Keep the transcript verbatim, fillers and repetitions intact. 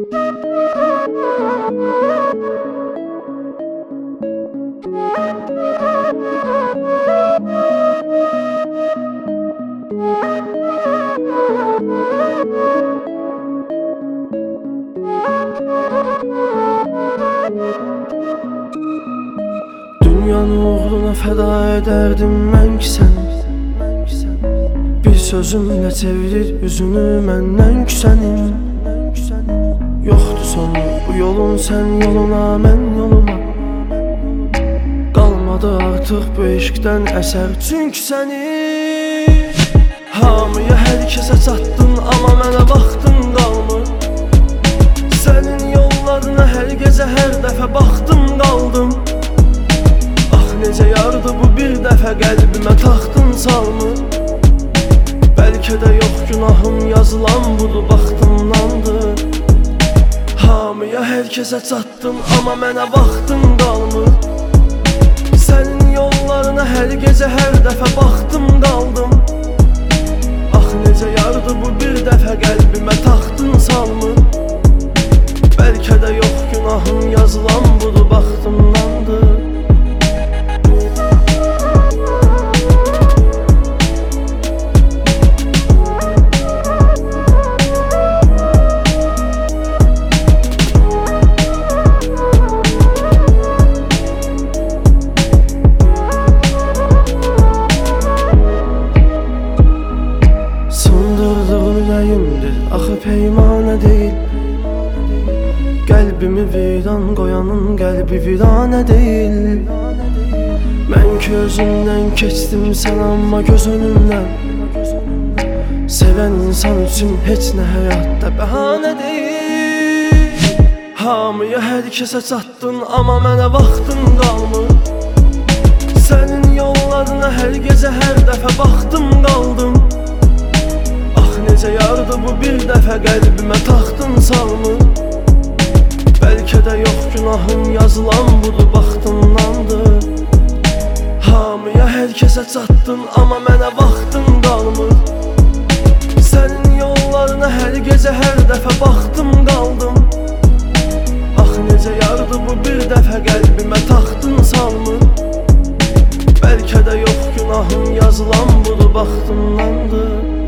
Dünyanı uğruna feda ederdim ben ki səni. Bir sözümlə çevirir üzünü məndən küsənin. Yoxdur sonu bu yolun, sən yoluna, mən yoluma. Qalmadı artıq bu eşqdən əsər, çünki səni hamıya, hər kəsə çatdın, amma mənə baxdın qalmır. Sənin yollarına hər gecə, hər dəfə baxdım qaldım. Ah necə yardı bu bir dəfə, qəlbimə taxtın salmır. Bəlkə də yox günahım, yazılan budur, baxdımdandır. Hamıya, hər kəsə çatdın, amma mənə vaxtın qalmır. Sənin yollarına hər gecə, hər dəfə baxdım qaldım. Ah necə yardı bu bir dəfə, qəlbimə taxtın salmır. Bəlkə də yox günahım, yazılan budur, baxdımdandır. Axı peymanə deyil, qəlbimi viran qoyanın qəlbi viranə deyil. Mən ki özümdən keçdim sən, amma göz önümdən. Sevən insan üçün heç nə həyatda bəhanə deyil. Hamıya, hər kəsə çatdın, amma mənə vaxtın qalmır. Sənin yollarına hər gecə, hər dəfə baxdım qaldım. Necə yardı bu bir dəfə, qəlbimə taxtın salmır. Bəlkə də yox günahım, yazılan budur, baxdımdandır. Hamıya, hər kəsə çatdın, amma mənə vaxtın qalmır. Sənin yollarına hər gecə, hər dəfə baxdım qaldım. Ah necə yardı bu bir dəfə, qəlbimə taxtın salmır. Bəlkə də yox günahım, yazılan budur, baxdımdandır.